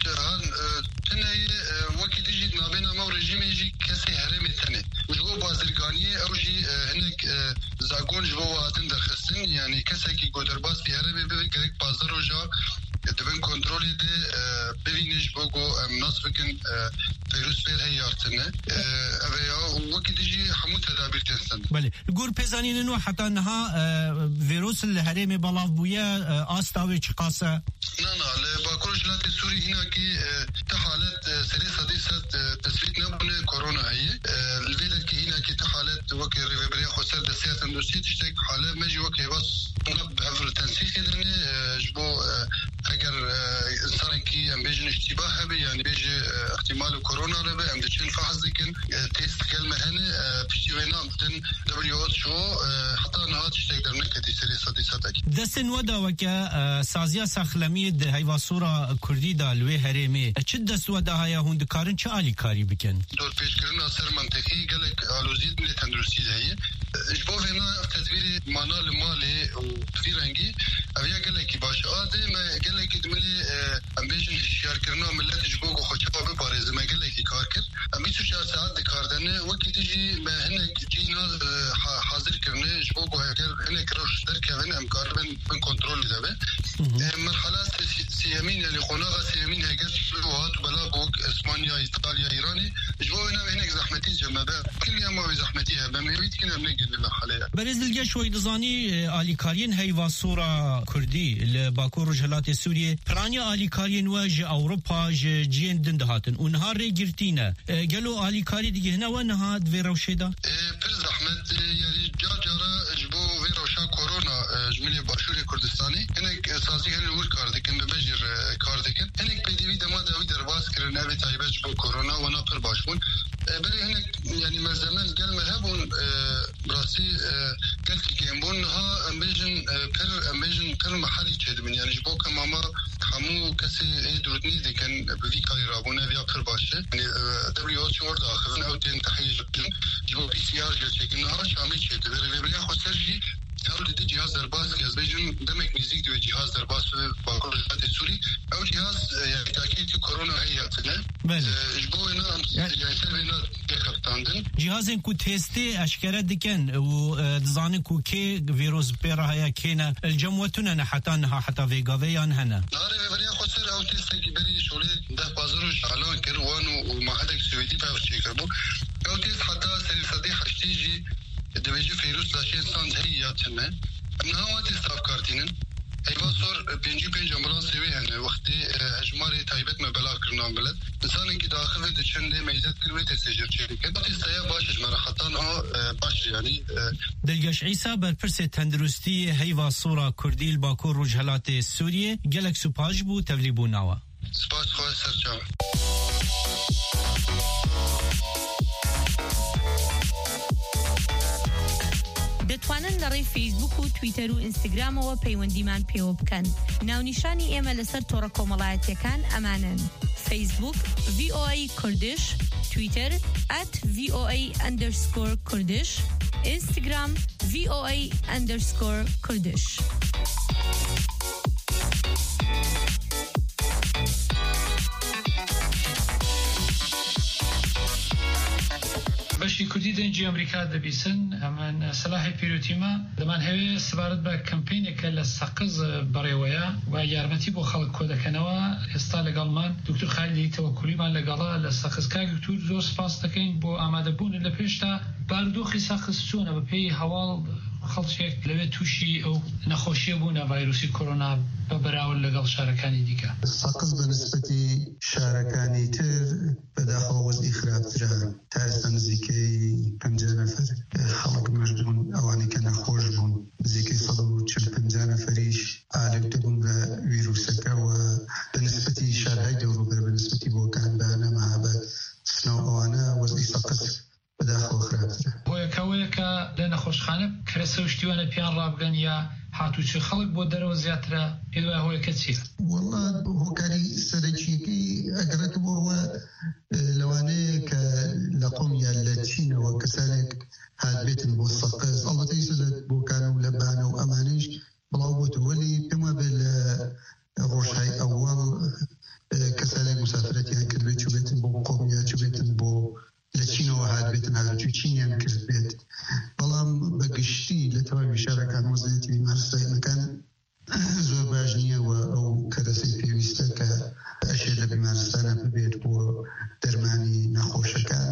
تنه وکی دیجی نابینا ما رژیمی جی کسی هرمی تنه وجبو بازرگانی او جی هنک زاگون جبو واتن در خستن یعنی کسی که گودرباز بی هرمی ببین که یک بازار رو جا دبن کنترولی ده ببینیش بگو ناس بکن فیروس بیر هی یارتنه اویا وکی دیجی همون تدابیر تنستن بله گور پیزانین نو حتی نها ویروس الهرمی بلاف بویا آستاوی چقاسه نه باکور جلات سوری هنا که تحالت سری صدی ست تسویت نبونه کرونا هایی الویدر که هنا که تحالت وکی ریوبری خسر دستیات اندرسی تشتک حاله مجی وکی بس بهفر تنسیخ دنه جبو اگر انسان کی ام بیجن اشتباه هبه یعنی بیجه احتمال کرونا رو به ام دچین فحص دکن تست کلمه هنه پشتی وینا بدن دبلیو شو حتی نهات تشتک در نکتی سری صدی ستک دستن ودا وکا سازیا سخلمی ده هیواسورا کردی دا لوی هرمی چه دست ودا هیا هون دکارن چه آلی کاری بکن دور پیش کردن اثر منطقی گلک آلوزید من تندرستی دهیه اجبو وینا تدبیر مانال مالی و تدبیرنگی اویا گلکی باشه آده ما گلکی دملی ام بیجن اشیار کرنا ملت اجبو گو خوچا ببارزه ما گلکی کار کرد ام 24 ساعت دکاردنه وکی دیجی ما هنک جینا حاضر کرنه اجبو گو اگر هنک روش در که ام کار بن کنترول ده مرحله سیامین یعنی خوناغا سیامین هگر شروعات بلا بوك اسبانيا ايطاليا ايراني جوينا هناك زحمتي جمبه كل يوم ما زحمتيها بميت كنا بنقل المرحله برز الجيش ويدزاني اليكارين هيوا صوره كردي لباكور رجلات سوريا برانيا اليكارين واج اوروبا جين دندهاتن ونهار ريجرتينا قالوا اليكاري دي هنا ونها فيروشيدا بر زحمت يعني جاجرا جبو فيروشا كورونا جمله باشوري كردستاني هناك اساسي هن ور كاردكن بجر كاردكن هناك بيدي دما داوي درباس كرنا بتايبه جبو كورونا وانا بر باشون بري هناك يعني مزمن قال مهبون براسي قال كيمبون ها امبيجن بر محلي تشد من يعني جبو كماما همو كسي درودني دي كان بفي كاري رابونا فيا بر باشه يعني دبليو اتش ورد اخذنا او تين تحيز جبو بي سي ار جلسكنها شامل شد بري خسرجي هاول دي جهاز درباس که از بیجون دمک میزیک دوی جهاز درباس باکور جهات سوری او جهاز يعني تاكيد كورونا هي تنه اجبو هنا يعني سرنا دكتاندن جهاز کو تيستي اشكره دكن و دزان کو كي فيروس بيرا هيا كينا الجموتنا حتى فيغافيان هنا نار بريا خسر او تيستي كي بري شولي ده بازارو علان كروان وما حدك سويدي باور شي كربو او تيست حتى سري حشتيجي دویجی فیروس داشته ساند هی تنه نهایت استاف کارتینن ایوا صور 55 امبولانس سوی هنه وقتی اجماعی تایبت مبلغ کرنان بلد انسانی که داخل دچنده میزد کروی تسجیل شرکت استایا باش اجماع خطان ها باش یعنی دلگش عیسی بر پرس تندرستی هیوا صورا کردیل باکور رجحلات سوریه گلک سپاج بو تولیبو نوا سپاس خواه سرچان دەتوانن لەڕێی فیسبوک و تویتەر و ئینستاگرامەوە پەیوەندیمان پێوە بکەن. ناونیشانی ئێمە لەسەر تۆڕە کۆمەڵایەتیەکان ئەمانن: فیسبوک VOA کوردش، تویتەر @VOA_کوردش، ئینستاگرام VOA_کوردش. بەشی کوردی دەنگی ئەمریکا دەبیسن ئەمان سەلاحی پیرۆتیمە دەمان هەوێ سەبارەت بە کەمپینێکە لە سەقز بەڕێوەیە و یارمەتی بۆ خەڵک کۆ دەکەنەوە ئێستا لەگەڵمان دکتۆر خالیدی تەوەکولیمان لەگەڵا لە سەقز. کاک دکتۆر زۆر سپاس دەکەین بۆ ئامادەبوون لە پێشتا بارودۆخی سەقز چۆنە بەپێی هەواڵ خەڵکێک لەوێ تووشی ئەو نەخۆشیە بوونە ڤایرۆسی کۆرۆنا بە بەراورد لەگەڵ شارەکانی دیکە. سەقز بە نسبەتی شارەکانی تر بەداخەوە وەزعی خراپترە، تا ئێستا نزیکەی 50 نەفەر خەڵک مردبوون، ئەوانی کە نەخۆش بوون نزیکەی 150 نەفەریش ئالێکتە بوون بە ڤیرۆسەکە و بە نسبەتی شارهای دەوروبەر بە نسبەتی بۆکان بە نەمەهابەت سنەو ئەوانە وەزعی سەقز بەداخەوە خراپترە. هۆیەکەوەیەکە لە نەخۆشخانە کرەسە و شتیوانە پیان ڕابگەن یا هاتوچی خەڵک بۆ دەرەوە زیاترە، پێ وایە هۆیەکە چییە؟ وەڵا هۆکاری سەرەکیەکەی ئەگەڕێتەوە لەوانەیە کە لە قۆم یا لە چینەوە کەسانێک هاتبێتن بۆ سەقز، ئەڵبەتە ئیسە لە بۆکان و لە بانە و ئەمانەش بڵاو بۆتە، وەلی پێم وابێ لە ڕۆژهای ئەوەڵ کەسانێک مسافرەتیان کردبێت چوبێتن بۆ قۆم یا چوبێتن بۆ لە چینەوە هاتبێتن هاوچوو چینیان کرد بێت. بەڵام بەگشتی لە تەواوی شارەکان وەزعیەتی بیمارستانەکان زۆر باش نییە و ئەو کەرەسەی پێویستە کە ئەشێ لە بیمارستانە ببێت بۆ دەرمانی نەخۆشەکان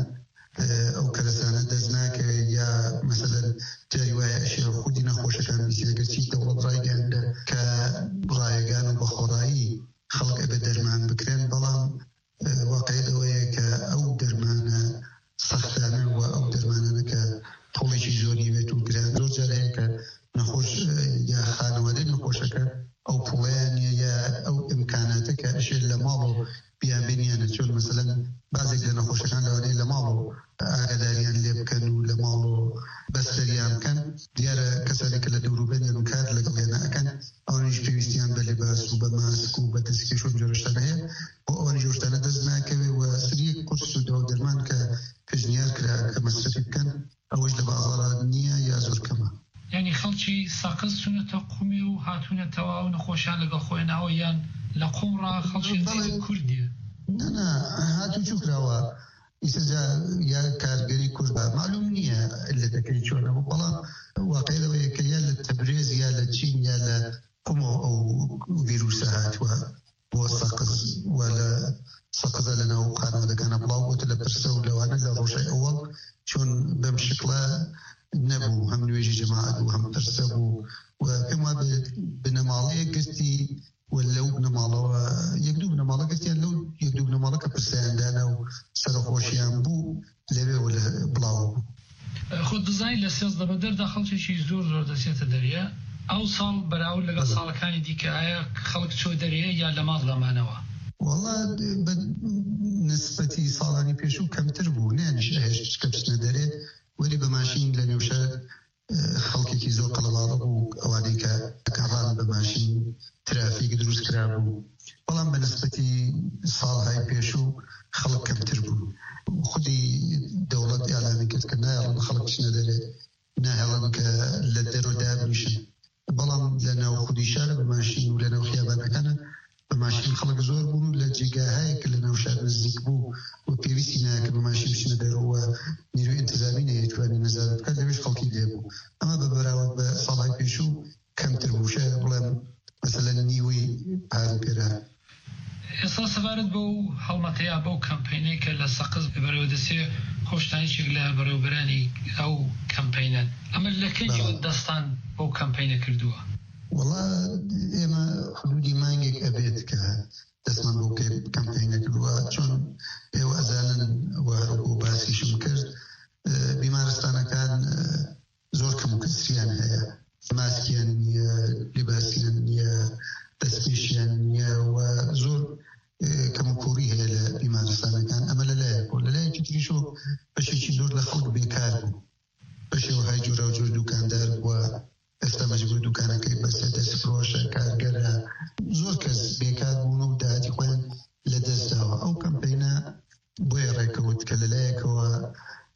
ئەو کەرەسانە دەست ناکەوێت، یا مەسەلەن جاری وایە ئەشێ خودی نەخۆشەکان بیسێگەرچی دەوڵەت ڕایگەاندە کە ڕایەکان و بەخۆڕایی خەڵک ئەبێ دەرمان بکرێن، بەڵام واقعیت ئەوەیە کە ئەو دەرمانە سەختانە و ئەو دەرمانانە کە تۆڵێکی زۆری بێت و گران زۆر جار هەیە کە نەخۆش یا خانەوادەی نەخۆشەکە ئەو پوڵیان نیە یا ئەو ئیمکاناتە کە ئەشێت لە ماڵ و بیانبێنیانە، چۆن مەسەلەن بازێک لە نەخۆشەکان لەوانەیە لە ماڵ و ئاگاداریان لێ بکەن و لە ماڵ و بەستەریان بکەن. دیارە کەسانێکە لە دەوروبەریان و کار لەگەڵیانە ئەکەن، ئەوانیش پێویستیان بە لێباس و بە ماسک و بە دەستکێش و جۆرەشتانە هەیە، بۆ ئەوانی جۆرشتانە دەست ناکەوێت و سریەک قورس و دەوا دەرمان کە پێشنیار کرا کە مەصرفی بکەن ئەوەش لە بازاڕ نییە یا زۆر کەمە. یعنی خەڵکی سەقز چوونەتە قومی و هاتوونەتەوە و نەخۆشیان لەگەڵ خۆیانەوە یان لە قومڕا خەڵکی کوردیە؟ نەنا هاتوچوو کراوە ئیسەجا یا کارگەری کورد بە معلوم نییە لە دەکەی چۆنەوە، بەڵام واقعیەوەیە کە یا لە تەبرێز یا لە چین یا لە قومەوە ئەو ڤیرۆسە هاتووە بۆ سەقز و لە سەقزە لەناو خانەوادەکانە بڵاو بۆتە لە پرسە و لەوانە لە ڕۆژەی ئەوەڵ چۆن بەم شکڵە نەبوو، هەم نوێژی جەماعەت و هەم پرسە بوو و پێم وابێ بنەماڵەیە گستی و لەو بنەماڵەوە یەک دوو بنەماڵە گستیان لەو یەک دوو بنەماڵە کە پرسەیاندانە و سەرخۆشیان بوو لەوێ و لە بڵاو بوو. خۆ دزای لە 13 بەدەردا خەڵکێکی زۆر زۆر دەچێتە دەریە. ئەو ساڵ بەراورد لەگەڵ ساڵەکانی دیکە ئایا خەڵک چۆ دەریە یا لە ماڵ دەمانەوە؟ وەڵا بە نسبەتی ساڵانی پێشوو کەمتر بوو، نێنیش هێشت کە بچنە دەرێ، وەلی بە ماشین لە نێوشار خەڵکێکی زۆر قەڵەڵاڵە بوو، ئەوانەی کە کەڕان بە ماشین ترافیک دروست کرا بوو، بەڵام بە نسبەتی ساڵهای پێشوو خەڵک کەمتر بوو. خودی دەوڵەت ئیعلامی کرد کە نایەڵن خەڵک بچنە دەرێ، نایەڵن کە لە دەرۆ دابنیشن، بەڵام لە ناو خودی شارە بە ماشین و لە ناو خیابانەکانە بە ماشین خەڵک زۆر بوون و لە جێگاهەیە کە لە ناو شار نزیک بوو و پێویستی نایە کە بە ماشین بچنە دەرەوە نیروی ئینتیزامی نەیەتوانێت نەزارەت بکات، لەوێش خەڵکی لێ بوو. ئەمە بە بەراورد بە ساڵهای پێشوو کەمتر بوو، شاید بڵێم مەسەلەن نیوەی پارە پێرە. ئێستا سەبارەت بەو هەڵمەتەیە بەو کەمپینەی کە لە سەقز بەرەوە دەسێ خۆشتانیشێک لە بەڕێوەبەرانی ئەو کەمپینە، ئەمە لە کەنجەوە دەستان بەو کەمپینە کردووە؟ وەڵا ئێمە حدودی مانگێک ئەبێت کە دەستمان بۆ کەمپینە کردووە، چۆن ئێوە ئەزانن وەرەوە باسیشم کرد بیمارستانەکان زۆر کەم و کەسریان هەیە، ماسکیان نییە، لیباسیان نییە، دەستپێشیان نییە و زۆر کەموکۆری هەیە لە بیمارستانەکان. ئەمە لەلایەکۆ لەلایەکی تریشۆ بەشێکی زۆر لە خەڵک بێکار بوو، بەشێوەهای جۆرە و جۆر دوکاندار بووە، ئێستا مەجبور دوکانەکەی بەسێ دەستفرۆشە کارگەرە، زۆر کەس بێکار بوون و داهاتی خۆیان لە دەستداوە. ئەو کەمپینە بۆیە ڕێکەوت کە لەلایەکەوە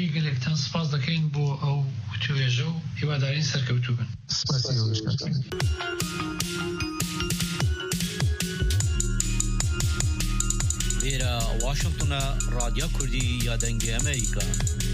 گەلی گەلێکتان سپاس دەکەین بۆ ئەو توێژە و هیوادارین سەرکەوتوو بن. لێرە واشنگتنە رادیۆ کوردی یا دەنگی ئەمریکا.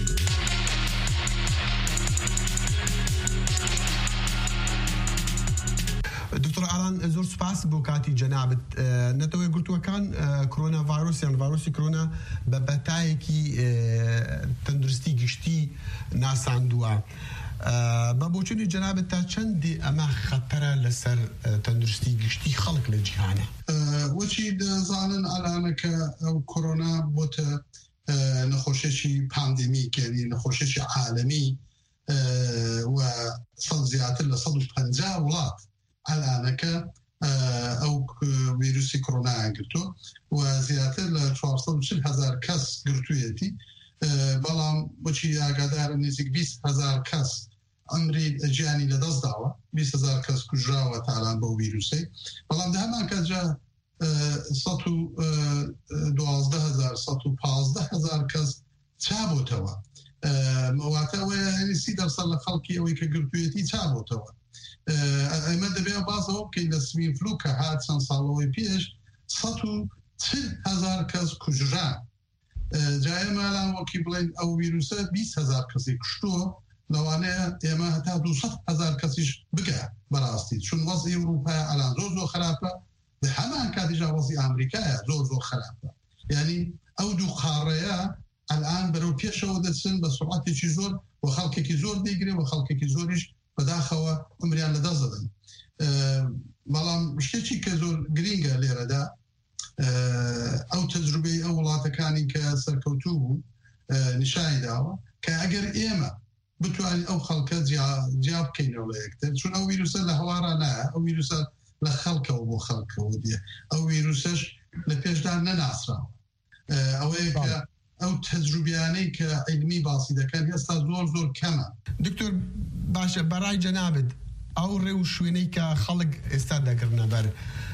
دکتۆر ئالان زۆر سوپاس بۆ کاتی جەنابەت. نەتەوەی گرتووەکان کۆرۆنا ڤایرۆس یان ڤایرۆسی کۆرۆنا بە بەتایەکی تەندروستی گشتی ناساندووە. بە بۆچوونی جەنابەت تا چەندی ئەمە خەتەرە لەسەر تەندروستی گشتی خەڵک لە جیهانە؟ وەچی دەزانن ئەلانەکە ئەو کۆرۆنا بۆتە نەخۆشیێکی پاندێمیک، یعنی نەخۆشیێکی عالەمی و سەد زیاتر لە 150 وڵات ئەلانەکە ئەو ڤیروسی کۆرۆنایان گرتووە و زیاتر لە 440,000 کەس گرتوویەتی، بەڵام بۆچی ئاگادارە نزیک 20,000 کەس ئەمری گیانی لەدەست داوە، 20,000 کەس کوژراوە تاالان بەو ڤیروسی، بەڵام هەمان کەسجا 112,000 کەس چابۆتەوە. واتەوەیە 30% لە خەڵکی ئەوەی کە گرتوویەتی چابۆتەوە. ئەمە دەبێ بازەوە بکەین لە سوین فلو کە هات چەند ساڵەوەی پێش 140,000 کەس کوژران. جایە مالان وەکی بڵێن ئەو ڤیروسە 20,000 کەسی کوشتووە، لەوانەیە ئێمە هەتا 200,000 کەسیش بگە بەڕاستی، چون وەزی ئەوروپای ئەلان زۆر خراپە، هەمان کاتیژا وەزی ئەمریکایە زۆر خراپە. یعنی ئەو دوو قاڕەیە ئەلان بەرەو پێشەوە دەچن بە سرعەتێکی زۆر و خەڵکێکی زۆر دەیگرێ و خەڵکێکی زۆریش بەداخەوە ئەمریان لەدەست دەدەن. بەڵام شتێکی کە زۆر گرینگە لێرەدا ئەو تەجروبەی ئەو وڵاتەکانی کە سەرکەوتوو بوو نیشانی داوە کە ئەگەر ئێمە بتوانین ئەو خەڵکە جیا بکەینەوە لە یەکتر، چون ئەو ڤیروسە لە هەوارا نایە، ئەو ڤیروسە لە خەڵکەوە بۆ خەڵکەوە دیە، ئەو ڤیروسەش لە پێشدا نەناسراوە. ئەوەیە کە ئەو تەجروبیانەی کە عیلمی باسی دەکەن هێستا زۆر کەمە. دکتۆر باشە، بەڕای جەنابەت ئەو ڕێ و شوێنەی کە خەڵک ئێستا دەگرنە بەر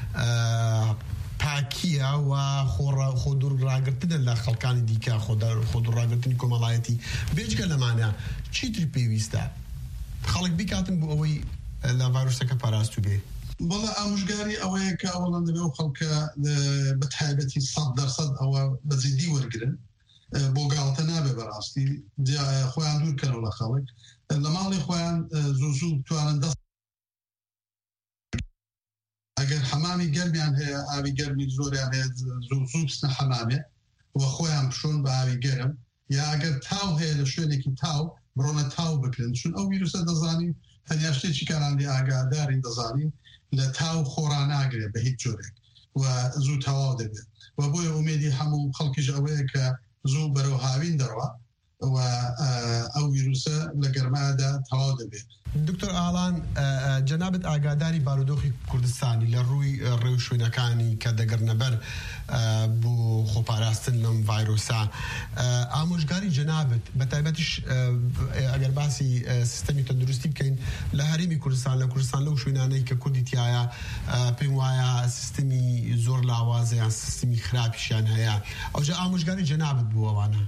پاکیە و خۆ دوورڕاگرتنە لە خەڵکانی دیکە، خۆ دوورڕاگرتنی کۆمەڵایەتی بێجگە لەمانە چیتری پێویستە خەڵک بیکاتن بۆ ئەوەی لە ڤایرۆسەکە پاراستوو بێ؟ بەڵێ ئامۆژگاری ئەوەیە کە ئەوڵان دەبێ و خەڵکە بە تایبەتی 100% ئەوە بەجددی وەرگرن، بۆ گاڵتە نابێ بەڕاستی خۆیان دوورکەنەوە لە خەڵک، لە ماڵی خۆیان زوو بتوانن دەست ئەگەر حەمامی گەرمیان هەیە، ئاوی گەرمی زۆریان هەیە، زوو بچنە حەمامێ و خۆیان بشۆن بە ئاوی گەرم، یا ئەگەر تاو هەیە لە شوێنێکی تاو بڕۆنە تاو بکرن، چون ئەو ڤیروسە دەزانین تەنیا شتێکی کاران لێ ئاگادارین دەزانین لە تاو خۆڕان ناگرێت بە هیچ جۆرێک و زوو تەواو دەبێت و بۆیە ئومێدی هەموو خەڵکیش ئەوەیە کە زوو بەرەو هاوین دەڕوە و ئەو ڤیروسە لە گەرمادا تەواو دەبێت. دکتۆر ئالان، جەنابەت ئاگاداری بارودۆخی کوردستانی لە ڕووی ڕێو شوێنەکانی کە دەگەرنە بەر بۆ خۆپاراستن لەم ڤایرۆسا، ئامۆژگاری جەنابەت بە تایبەتیش ئەگەر باسی سیستەمی تەندروستی بکەین لە هەرێمی کوردستان، لە کوردستان لەو شوێنانەی کە کوردی تایە پێم وایە سیستەمی زۆر لاوازە یان سیستەمی خراپیشیان هەیە، ئەوجا ئامۆژگاری جەنابەت بوو ئەوانە؟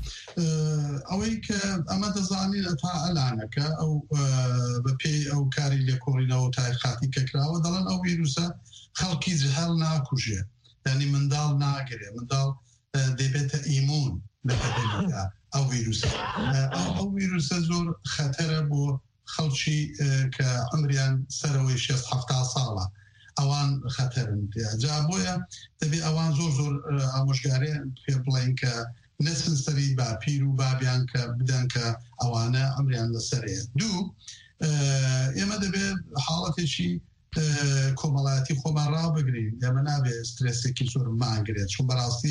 ئەوەی کە ئەمە دەزانین تا ئەلانەکە ئەو بەپێی ئەو کاری لێکۆڵینەوە تایقاتی کەکراوە دەڵێن ئەو ڤیروسە خەڵکی جهەل ناکوژێ، یعنی منداڵ ناگرێ، منداڵ دەبێتە ئیمون لە بەدەنیدا ئەو ڤیروسە. ئەو ڤیروسە زۆر خەتەرە بۆ خەڵکی کە ئەمریان سەرەوەی 60-70 ساڵە، ئەوان خەتەرن جا بۆیە دەبێت ئەوان زۆر ئامۆژگاری پێ بڵین کە نەچن سەری باپیر و بابیان کە بدەن کە ئەوانە ئەمریان لەسەرەیە. دوو، ئێمە دەبێت حاڵەتێکی کۆمەڵایەتی خۆمان ڕابگرین، ئێمە نابێت سترێسێکی زۆر مانگرێت، چون بەڕاستی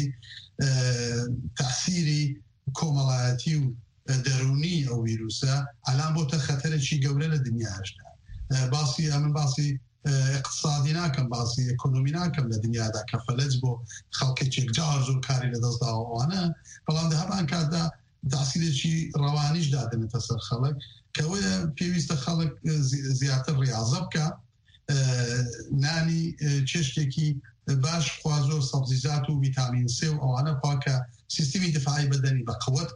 تەسیری کۆمەڵایەتی و دەرونی ئەو ڤیروسە ئەلان بۆتە خەتەرێکی گەورە لە دنیاشدا. باسی ئەمن باسی اقتصادی ناکەم، باسی ئەکۆنۆمی ناکەم لە دنیادا کە فەلەج بۆ خەڵکێک جار زۆر کاری لەدەستداوانە، بەڵام لە هەمان کاتدا تاسیرێکی ڕەوانیش دادنێتە سەر خەڵک کەوەیە پێویستە خەڵک زیاتر ڕاضە بکە، نانی چێشتێکی باش خوا زۆر سەبزیجات و ڤیتامین سێ و ئەوانە خوا کە سیستمی دفاعی بەدەنی بە قوت بکە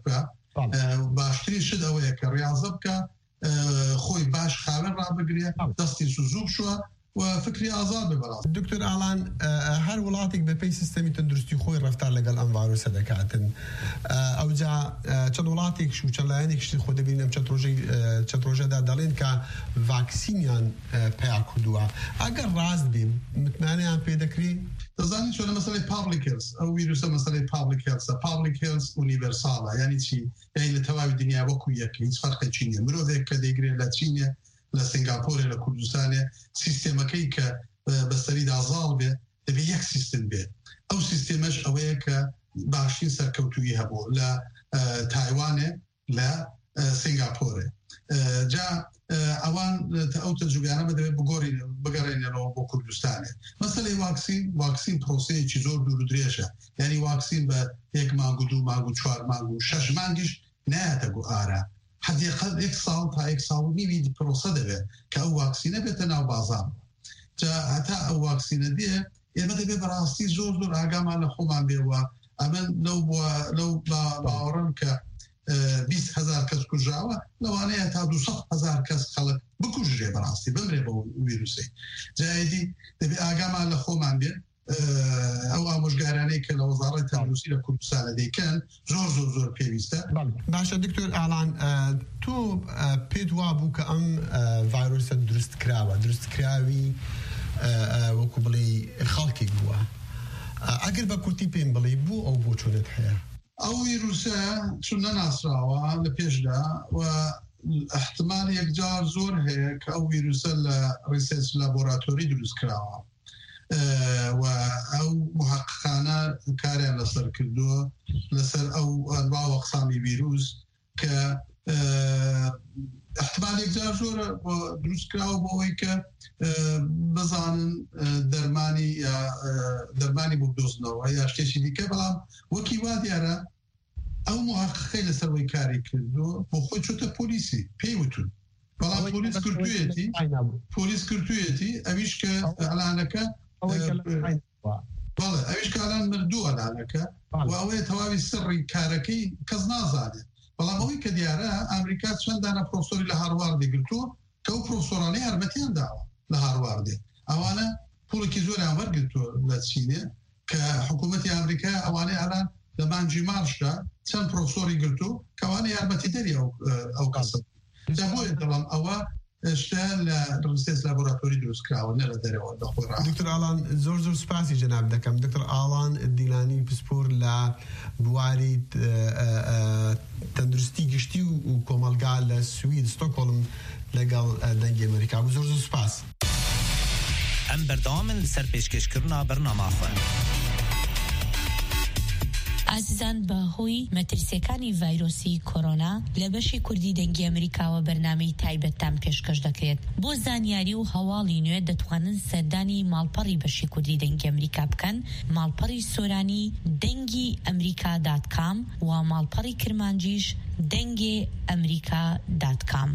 باشترین شت ئەوەیە کە ڕاضە بکە خۆی باش خاوێن ڕابگرێ دەستی سوزوو بشوە و فکری ئازاد ببەڵات. دکتۆر ئالان هەر وڵاتێک بەپێی سیستەمی تەندروستی خۆی ڕەفتار لەگەڵ ئەم ڤایرۆسە دەکاتن. ئەوجا چەند وڵاتێک و چەند لایەنێکشتی خۆ دەبینم چەند ڕۆژەدا دەڵێن کە ڤاکسینیان پیا کردووە. ئەگەر ڕاست بین متمانەیان پێ دەکرێت؟ دەزانین چۆن مەسەلەی پابلیک هێلس ئەو ڤیرۆسە مەسەلەی پابلیک هێلسە. پابلیک هێلس ئونیڤەرساڵە، یعنی چی؟ یعنی لە تەواوی دنیا وەکو یەک، هیچ فەرقێکی نییە. مرۆڤێک کە دەیگرێت لە چینە، لە سنگاپۆرە، لە کوردستانێ، سیستێمەکەی کە بەسەریدا زاڵ بێ دەبێت یەک سیستم بێت. ئەو سیستێمەش ئەوەیە کە باشترین سەرکەوتووی هەبوو لە تایوانێ، لە سنگاپۆرێ. جا ئەوان ئەو تەجروبیانە دەبێت بگەڕێنەوە بۆ کوردستانێ. مەسەلەی واکسین پرۆسەیەکی زۆر دوور و درێژە، یعنی واکسین بە 1 مانگ و 2 مانگ و 4 مانگ و 6 مانگیش نایەتە ئارە. حدیقەت 1 ساڵ تا 1 ساڵ و نیوی پرۆسە دەبێت کە ئەو واکسینە بێتە ناو بازار. جا هەتا ئەو واکسینە دێ ئێمە دەبێت بەڕاستی زۆر ئاگامان لە خۆمان بێوە. ئەمە لەو باوەڕم کە 20,000 کەس کوژراوە، لەوانەیە تا 200,000 کەس خەڵک بکوژرێ بەڕاستی بمرێ بە ڤیرۆسی. جایدی دەبێت ئاگامان لە خۆمان بێت. ئەو ئامۆژگارانەی کە لە وەزارەتی تەندروستی لە کوردستانە دەیکەن زۆر پێویستە. باشە دکتۆر ئالان، تۆ پێت وا بوو کە ئەم ڤایرۆسە دروستکراوی وەکو بڵێ خەڵکێک بووە. ئەگەر بە کورتی پێم بڵێ بوو ئەو بۆ چۆنت هەیە؟ ئەو ڤیرۆسە چون نەناسراوە لە پێشدا و احتمال یەکجار زۆر هەیە کە ئەو ڤیرۆسە لە ریسێرچ لابۆراتۆری دروستکراوە و ئەو محققانە کاریان لەسەر کردووە لەسەر ئەو ئەنواع و ئەقسامی ڤیرۆس کە احتمال یەکجار زۆرە دروستکراوە بۆ ئەوەی کە بزانن دەرمانی بۆ بدۆزنەوە یا شتێکی دیکە. بەڵام وەکی وا دیارە ئەو محققەی لەسەر کاری کردو بۆ خۆی چۆتە پۆلیسی پێی وتون. بەڵام پۆلیس کردوێتی ئەویش کە ئەلانەکە ئەویش کاران مردوو ئەلانەکە و ئەوەیە تەواوی سڕی کارەکەی کەس نازانێت. بەڵام ئەوەی کە دیارە ئەمریکا چەندانە پرۆفسۆری لە هارواردی گرتووە کە ئەو پرۆفسۆرانەی یارمەتیان داوە لە هارواردێ. ئەوانە پوڵێکی زۆریان وەرگرتووە لە چینێ کە حکوومەتی ئەمریکا ئەوانەی ئەلان لە مانجی مارشدا چەند پرۆفسۆری گرتووە کەوانە یارمەتی دەری ئەو کەسە. جا بۆیە دەڵام ئەوە شتە لە ریسێرچ لابۆراتۆری دروستکراوە نە لە دەرەوە لەخۆی ڕاست. دکتۆر ئالان زۆر سوپاسی جەناب دەکەم. دکتۆر ئالان دیلانی پسپۆر لە بواری تەندروستی گشتی و کۆمەلگا لە سوید ستۆکهۆلم لەگەڵ دەنگی ئەمریکا. زۆر سوپاس. ئەم بەردەوامن لەسەر پێشکەشکردنا بەرنامەخۆن. ئازیزان بەهۆی مەترسیەکانی ڤایرۆسی کۆرۆنا لە بەشی کوردی دەنگی ئەمریکاوە بەرنامەی تایبەتتان پێشکەش دەکرێت. بۆ زانیاری و هەواڵی نوێ دەتوانن سەردانی ماڵپەڕی بەشی کوردی دەنگی ئەمریکا بکەن. ماڵپەڕی سۆرانی دەنگی ئەمریکا.com و ماڵپەڕی کرمانجیش دەنگێ ئەمریکا.com.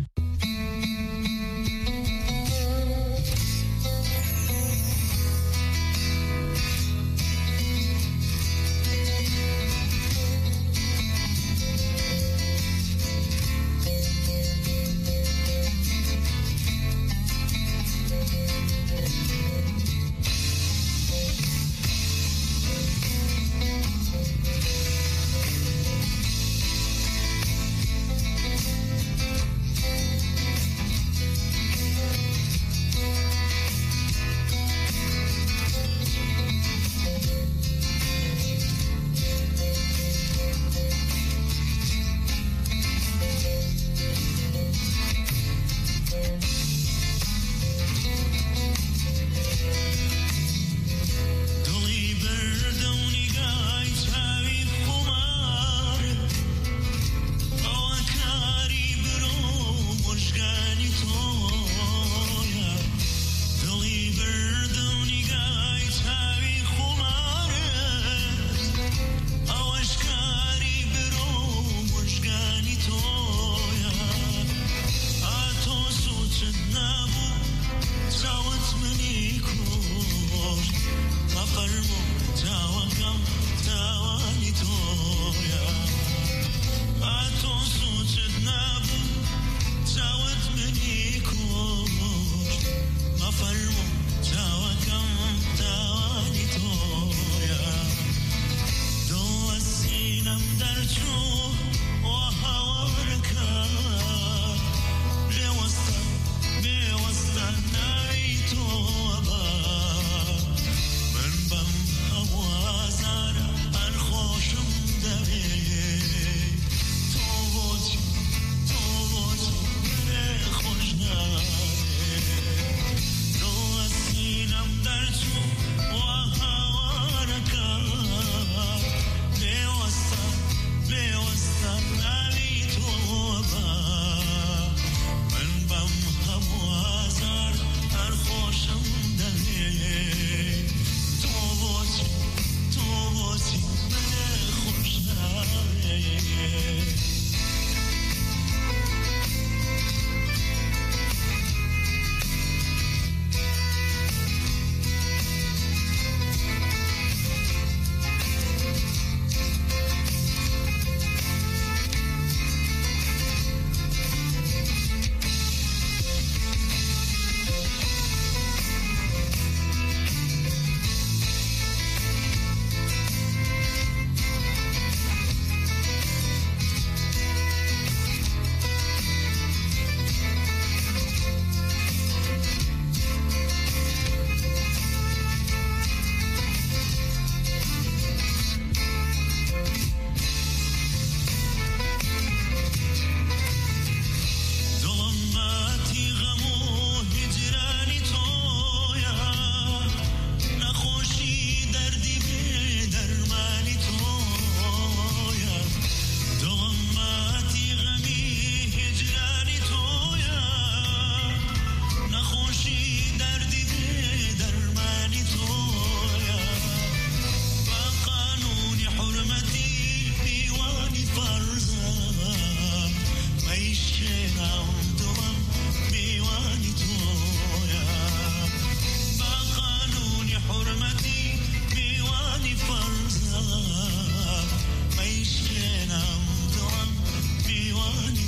فرزا ما يشكينا مدرم بيواني